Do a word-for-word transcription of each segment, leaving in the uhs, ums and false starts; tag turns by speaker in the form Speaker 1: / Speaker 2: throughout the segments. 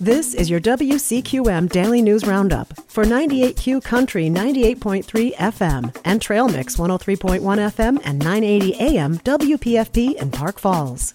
Speaker 1: This is your W C Q M Daily News Roundup for ninety-eight Q Country ninety-eight point three F M and Trail Mix one oh three point one F M and nine eighty A M W P F P in Park Falls.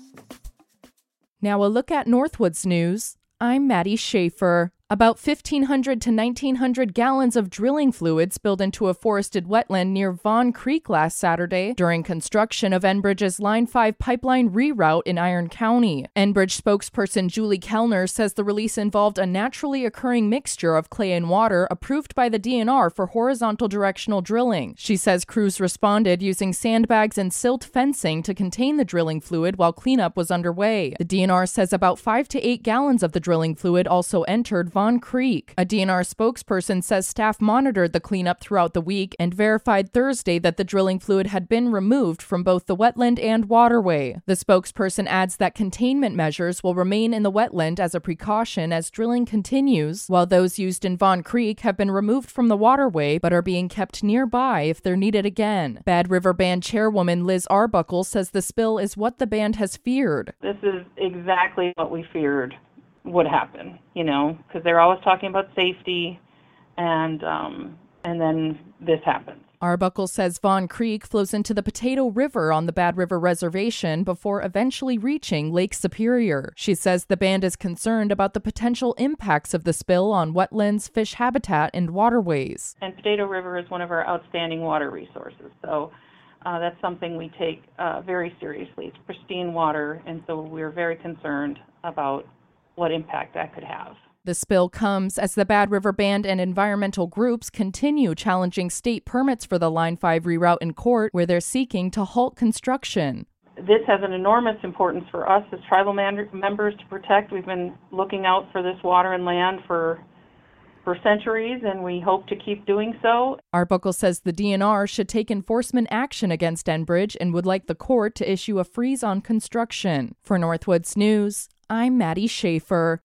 Speaker 2: Now a look at Northwoods news. I'm Maddie Schaefer. About fifteen hundred to nineteen hundred gallons of drilling fluid spilled into a forested wetland near Vaughn Creek last Saturday during construction of Enbridge's Line five pipeline reroute in Iron County. Enbridge spokesperson Julie Kellner says the release involved a naturally occurring mixture of clay and water approved by the D N R for horizontal directional drilling. She says crews responded using sandbags and silt fencing to contain the drilling fluid while cleanup was underway. The D N R says about five to eight gallons of the drilling fluid also entered Vaughn Creek. A D N R spokesperson says staff monitored the cleanup throughout the week and verified Thursday that the drilling fluid had been removed from both the wetland and waterway. The spokesperson adds that containment measures will remain in the wetland as a precaution as drilling continues, while those used in Vaughn Creek have been removed from the waterway but are being kept nearby if they're needed again. Bad River Band chairwoman Liz Arbuckle says the spill is what the band has feared.
Speaker 3: This is exactly what we feared would happen, you know, because they're always talking about safety, and um, and then this happens.
Speaker 2: Arbuckle says Vaughn Creek flows into the Potato River on the Bad River Reservation before eventually reaching Lake Superior. She says the band is concerned about the potential impacts of the spill on wetlands, fish habitat, and waterways.
Speaker 3: And Potato River is one of our outstanding water resources, so uh, that's something we take uh, very seriously. It's pristine water, and so we're very concerned about what impact that could have.
Speaker 2: The spill comes as the Bad River Band and environmental groups continue challenging state permits for the Line five reroute in court, where they're seeking to halt construction.
Speaker 3: This has an enormous importance for us as tribal man- members to protect. We've been looking out for this water and land for for centuries, and we hope to keep doing so.
Speaker 2: Arbuckle says the D N R should take enforcement action against Enbridge and would like the court to issue a freeze on construction. For Northwoods News, I'm Maddie Schaefer.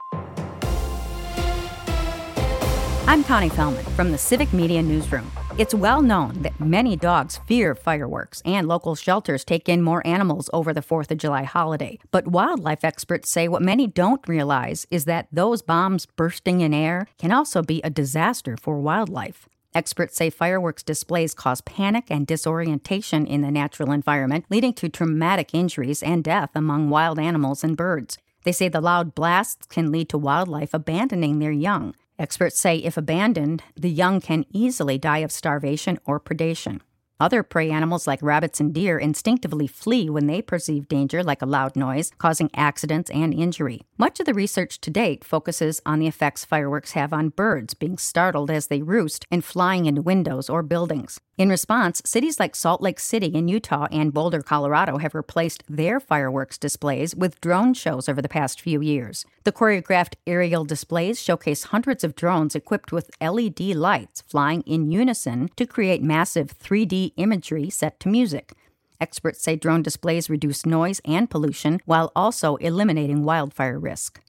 Speaker 4: I'm Connie Fellman from the Civic Media Newsroom. It's well known that many dogs fear fireworks, and local shelters take in more animals over the fourth of July holiday. But wildlife experts say what many don't realize is that those bombs bursting in air can also be a disaster for wildlife. Experts say fireworks displays cause panic and disorientation in the natural environment, leading to traumatic injuries and death among wild animals and birds. They say the loud blasts can lead to wildlife abandoning their young. Experts say if abandoned, the young can easily die of starvation or predation. Other prey animals like rabbits and deer instinctively flee when they perceive danger, like a loud noise, causing accidents and injury. Much of the research to date focuses on the effects fireworks have on birds being startled as they roost and flying into windows or buildings. In response, cities like Salt Lake City in Utah and Boulder, Colorado have replaced their fireworks displays with drone shows over the past few years. The choreographed aerial displays showcase hundreds of drones equipped with L E D lights flying in unison to create massive three D imagery set to music. Experts say drone displays reduce noise and pollution while also eliminating wildfire risk.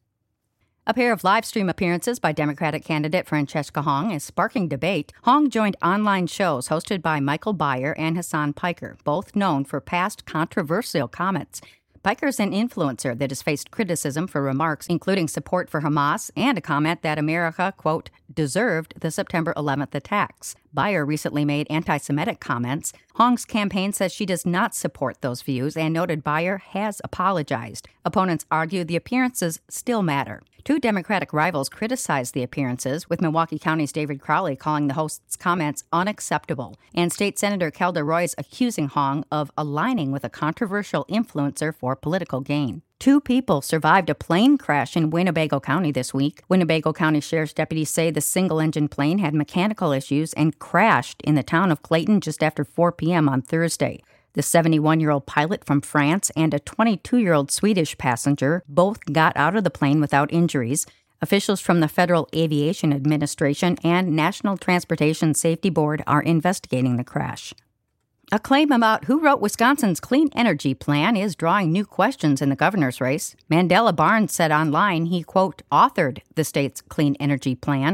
Speaker 4: A pair of live stream appearances by Democratic candidate Francesca Hong is sparking debate. Hong joined online shows hosted by Michael Beyer and Hassan Piker, both known for past controversial comments. Piker's an influencer that has faced criticism for remarks including support for Hamas and a comment that America, quote, deserved the September eleventh attacks. Beyer recently made anti-Semitic comments. Hong's campaign says she does not support those views and noted Beyer has apologized. Opponents argue the appearances still matter. Two Democratic rivals criticized the appearances, with Milwaukee County's David Crowley calling the host's comments unacceptable, and State Senator Kelda Roys accusing Hong of aligning with a controversial influencer for political gain. Two people survived a plane crash in Winnebago County this week. Winnebago County Sheriff's deputies say the single-engine plane had mechanical issues and crashed in the town of Clayton just after four p.m. on Thursday. The seventy-one-year-old pilot from France and a twenty-two-year-old Swedish passenger both got out of the plane without injuries. Officials from the Federal Aviation Administration and National Transportation Safety Board are investigating the crash. A claim about who wrote Wisconsin's clean energy plan is drawing new questions in the governor's race. Mandela Barnes said online he, quote, authored the state's clean energy plan.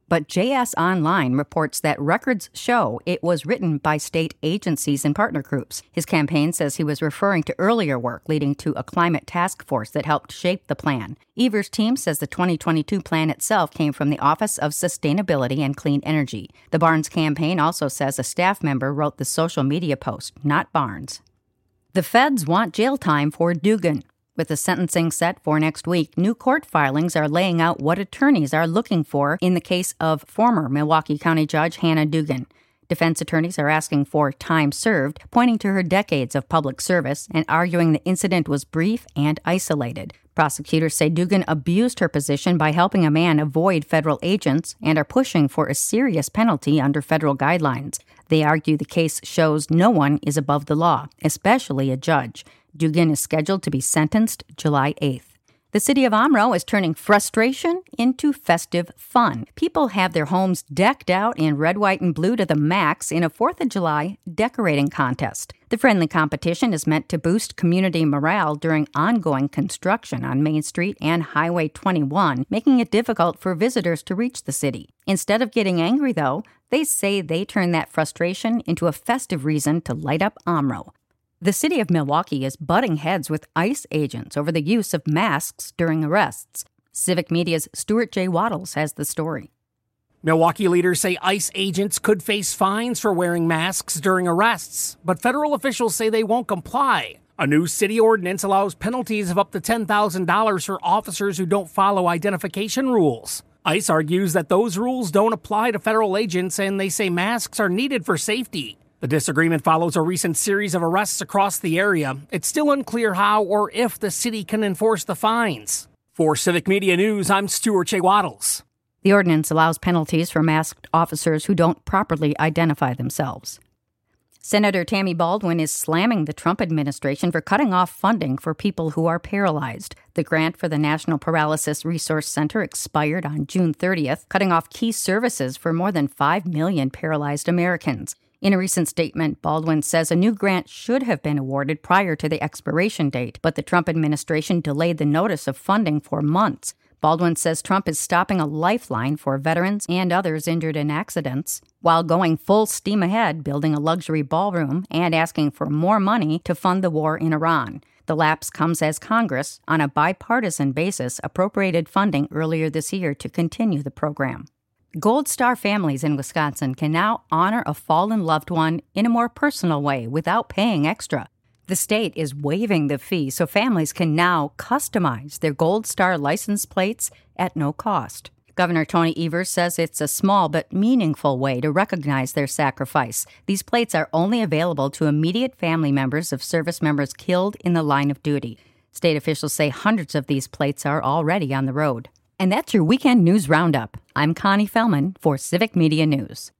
Speaker 4: But J S Online reports that records show it was written by state agencies and partner groups. His campaign says he was referring to earlier work leading to a climate task force that helped shape the plan. Evers' team says the twenty twenty-two plan itself came from the Office of Sustainability and Clean Energy. The Barnes campaign also says a staff member wrote the social media post, not Barnes. The feds want jail time for Dugan. With the sentencing set for next week, new court filings are laying out what attorneys are looking for in the case of former Milwaukee County Judge Hannah Dugan. Defense attorneys are asking for time served, pointing to her decades of public service and arguing the incident was brief and isolated. Prosecutors say Dugan abused her position by helping a man avoid federal agents and are pushing for a serious penalty under federal guidelines. They argue the case shows no one is above the law, especially a judge. Dugan is scheduled to be sentenced July eighth. The city of Omro is turning frustration into festive fun. People have their homes decked out in red, white, and blue to the max in a fourth of July decorating contest. The friendly competition is meant to boost community morale during ongoing construction on Main Street and Highway twenty-one, making it difficult for visitors to reach the city. Instead of getting angry, though, they say they turn that frustration into a festive reason to light up Omro. The city of Milwaukee is butting heads with ICE agents over the use of masks during arrests. Civic Media's Stuart J. Waddles has the story.
Speaker 5: Milwaukee leaders say ICE agents could face fines for wearing masks during arrests, but federal officials say they won't comply. A new city ordinance allows penalties of up to ten thousand dollars for officers who don't follow identification rules. ICE argues that those rules don't apply to federal agents, and they say masks are needed for safety. The disagreement follows a recent series of arrests across the area. It's still unclear how or if the city can enforce the fines. For Civic Media News, I'm Stuart J. Waddles.
Speaker 4: The ordinance allows penalties for masked officers who don't properly identify themselves. Senator Tammy Baldwin is slamming the Trump administration for cutting off funding for people who are paralyzed. The grant for the National Paralysis Resource Center expired on June thirtieth, cutting off key services for more than five million paralyzed Americans. In a recent statement, Baldwin says a new grant should have been awarded prior to the expiration date, but the Trump administration delayed the notice of funding for months. Baldwin says Trump is stopping a lifeline for veterans and others injured in accidents, while going full steam ahead building a luxury ballroom and asking for more money to fund the war in Iran. The lapse comes as Congress, on a bipartisan basis, appropriated funding earlier this year to continue the program. Gold Star families in Wisconsin can now honor a fallen loved one in a more personal way without paying extra. The state is waiving the fee so families can now customize their Gold Star license plates at no cost. Governor Tony Evers says it's a small but meaningful way to recognize their sacrifice. These plates are only available to immediate family members of service members killed in the line of duty. State officials say hundreds of these plates are already on the road. And that's your Weekend News Roundup. I'm Connie Fellman for Civic Media News.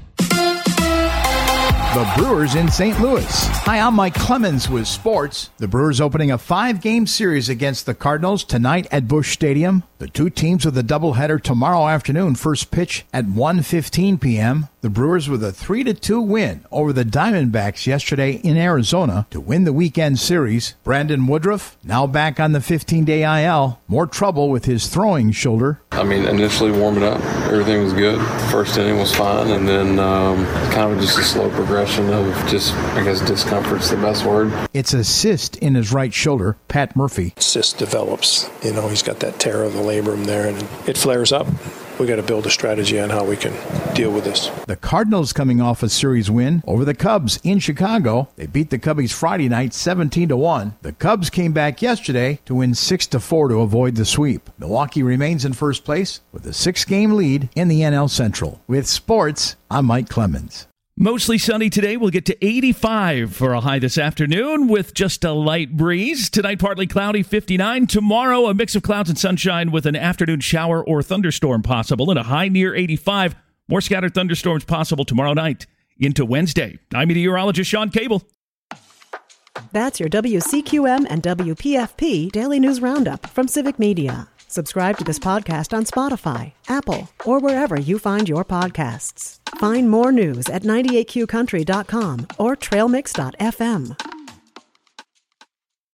Speaker 6: The Brewers in Saint Louis. Hi, I'm Mike Clemens with sports. The Brewers opening a five-game series against the Cardinals tonight at Busch Stadium. The two teams with a doubleheader tomorrow afternoon. First pitch at one fifteen p.m. The Brewers with a three to two win over the Diamondbacks yesterday in Arizona to win the weekend series. Brandon Woodruff now back on the fifteen-day I L. More trouble with his throwing shoulder.
Speaker 7: I mean, initially warming up, everything was good. First inning was fine, and then um, kind of just a slow progression of just, I guess, discomfort's the best word.
Speaker 6: It's a cyst in his right shoulder. Pat Murphy.
Speaker 8: Cyst develops. You know, he's got that tear of the labrum there, and it flares up. We got to build a strategy on how we can deal with this.
Speaker 6: The Cardinals coming off a series win over the Cubs in Chicago. They beat the Cubbies Friday night seventeen to one. The Cubs came back yesterday to win six to four to avoid the sweep. Milwaukee remains in first place with a six-game lead in the N L Central. With sports, I'm Mike Clemens.
Speaker 9: Mostly sunny today. We'll get to eighty-five for a high this afternoon with just a light breeze. Tonight, partly cloudy, fifty-nine. Tomorrow, a mix of clouds and sunshine with an afternoon shower or thunderstorm possible and a high near eighty-five. More scattered thunderstorms possible tomorrow night into Wednesday. I'm meteorologist Sean Cable.
Speaker 1: That's your W C Q M and W P F P Daily News Roundup from Civic Media. Subscribe to this podcast on Spotify, Apple, or wherever you find your podcasts. Find more news at ninety-eight Q country dot com or trail mix dot f m.